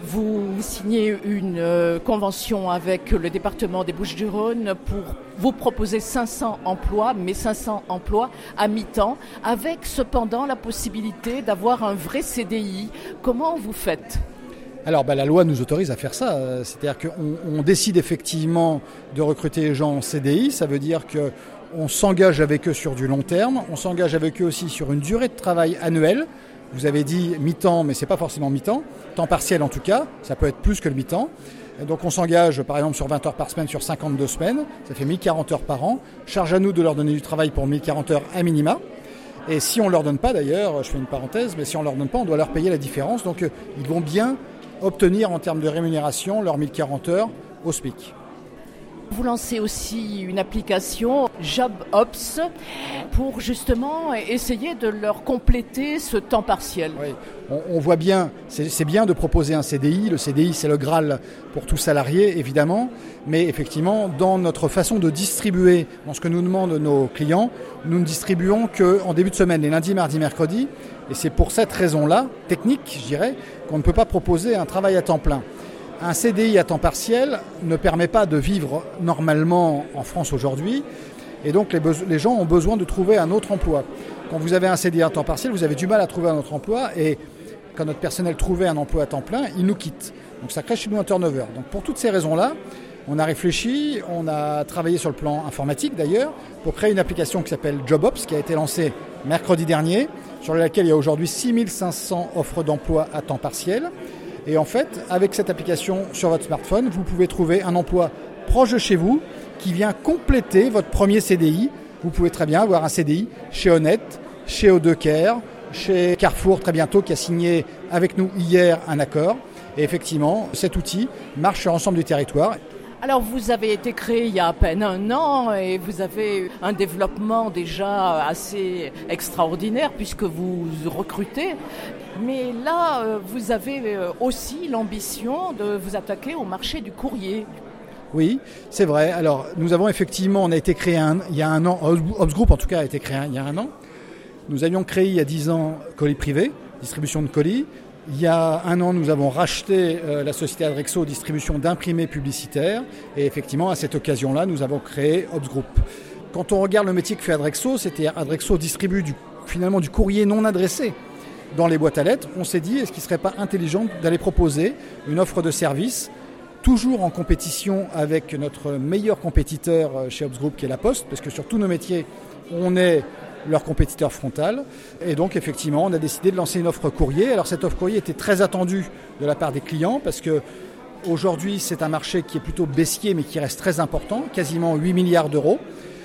Vous signez une convention avec le département des Bouches-du-Rhône pour vous proposer 500 emplois, mais 500 emplois à mi-temps, avec cependant la possibilité d'avoir un vrai CDI. Comment vous faites ? Alors la loi nous autorise à faire ça, c'est-à-dire qu'on décide effectivement de recruter les gens en CDI, ça veut dire qu'on s'engage avec eux sur du long terme, on s'engage avec eux aussi sur une durée de travail annuelle. Vous avez dit mi-temps, mais ce n'est pas forcément mi-temps, temps partiel en tout cas, ça peut être plus que le mi-temps. Et donc on s'engage par exemple sur 20 heures par semaine, sur 52 semaines, ça fait 1040 heures par an, charge à nous de leur donner du travail pour 1040 heures à minima. Et si on ne leur donne pas d'ailleurs, je fais une parenthèse, mais si on ne leur donne pas, on doit leur payer la différence, donc ils vont bien obtenir en termes de rémunération leurs 1040 heures au SMIC. Vous lancez aussi une application JobOps pour justement essayer de leur compléter ce temps partiel. Oui, on voit bien, c'est bien de proposer un CDI. Le CDI, c'est le Graal pour tout salarié, évidemment. Mais effectivement, dans notre façon de distribuer, dans ce que nous demandent nos clients, nous ne distribuons qu'en début de semaine, les lundis, mardis, mercredis. Et c'est pour cette raison-là, technique, je dirais, qu'on ne peut pas proposer un travail à temps plein. Un CDI à temps partiel ne permet pas de vivre normalement en France aujourd'hui. Et donc les gens ont besoin de trouver un autre emploi. Quand vous avez un CDI à temps partiel, vous avez du mal à trouver un autre emploi. Et quand notre personnel trouvait un emploi à temps plein, il nous quitte. Donc ça crée chez nous un turnover. Donc pour toutes ces raisons-là, on a réfléchi, on a travaillé sur le plan informatique d'ailleurs, pour créer une application qui s'appelle JobOps, qui a été lancée mercredi dernier, sur laquelle il y a aujourd'hui 6500 offres d'emploi à temps partiel. Et en fait, avec cette application sur votre smartphone, vous pouvez trouver un emploi proche de chez vous qui vient compléter votre premier CDI. Vous pouvez très bien avoir un CDI chez Honnête, chez Odeker, chez Carrefour très bientôt, qui a signé avec nous hier un accord. Et effectivement, cet outil marche sur l'ensemble du territoire. Alors vous avez été créé il y a à peine un an et vous avez un développement déjà assez extraordinaire puisque vous recrutez. Mais là, vous avez aussi l'ambition de vous attaquer au marché du courrier. Oui, c'est vrai. Alors nous avons effectivement, on a été créé il y a un an, Ops Group en tout cas a été créé il y a un an. Nous avions créé il y a 10 ans Colis Privé, distribution de colis. Il y a un an, nous avons racheté la société Adrexo, distribution d'imprimés publicitaires. Et effectivement, à cette occasion-là, nous avons créé Ops Group. Quand on regarde le métier que fait Adrexo, c'est-à-dire Adrexo distribue finalement du courrier non adressé dans les boîtes à lettres. On s'est dit, est-ce qu'il ne serait pas intelligent d'aller proposer une offre de service, toujours en compétition avec notre meilleur compétiteur chez Ops Group, qui est La Poste, parce que sur tous nos métiers, on est leur compétiteur frontal. Et donc, effectivement, on a décidé de lancer une offre courrier. Alors, cette offre courrier était très attendue de la part des clients parce que aujourd'hui, c'est un marché qui est plutôt baissier, mais qui reste très important, quasiment 8 milliards d'euros.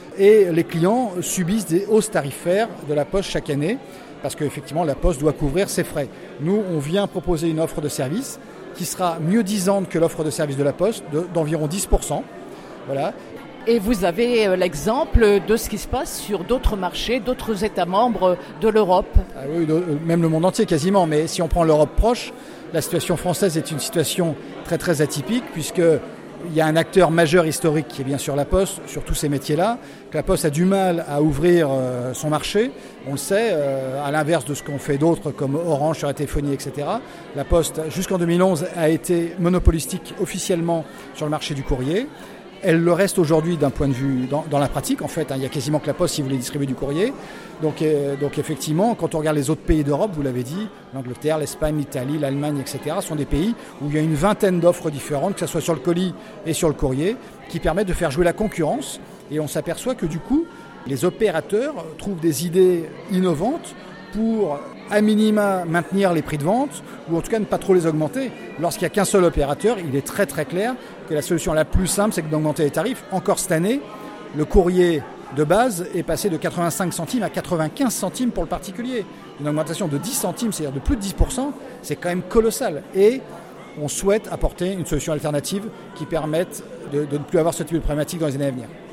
Et les clients subissent des hausses tarifaires de la Poste chaque année parce qu'effectivement, la Poste doit couvrir ses frais. Nous, on vient proposer une offre de service qui sera mieux disante que l'offre de service de la Poste, d'environ 10%. Voilà. Et vous avez l'exemple de ce qui se passe sur d'autres marchés, d'autres États membres de l'Europe. Ah oui, même le monde entier quasiment, mais si on prend l'Europe proche, la situation française est une situation très très atypique puisqu'il y a un acteur majeur historique qui est bien sûr la Poste, sur tous ces métiers-là. La Poste a du mal à ouvrir son marché, on le sait, à l'inverse de ce qu'ont fait d'autres comme Orange sur la téléphonie, etc. La Poste, jusqu'en 2011, a été monopolistique officiellement sur le marché du courrier. Elle le reste aujourd'hui d'un point de vue dans la pratique, en fait. Il y a quasiment que la Poste si vous voulez distribuer du courrier. Donc effectivement, quand on regarde les autres pays d'Europe, vous l'avez dit, l'Angleterre, l'Espagne, l'Italie, l'Allemagne, etc., sont des pays où il y a une vingtaine d'offres différentes, que ce soit sur le colis et sur le courrier, qui permettent de faire jouer la concurrence. Et on s'aperçoit que du coup, les opérateurs trouvent des idées innovantes pour à minima maintenir les prix de vente ou en tout cas ne pas trop les augmenter. Lorsqu'il n'y a qu'un seul opérateur, il est très très clair que la solution la plus simple, c'est d'augmenter les tarifs. Encore cette année, le courrier de base est passé de 85 centimes à 95 centimes pour le particulier. Une augmentation de 10 centimes, c'est-à-dire de plus de 10%, c'est quand même colossal. Et on souhaite apporter une solution alternative qui permette de ne plus avoir ce type de problématique dans les années à venir.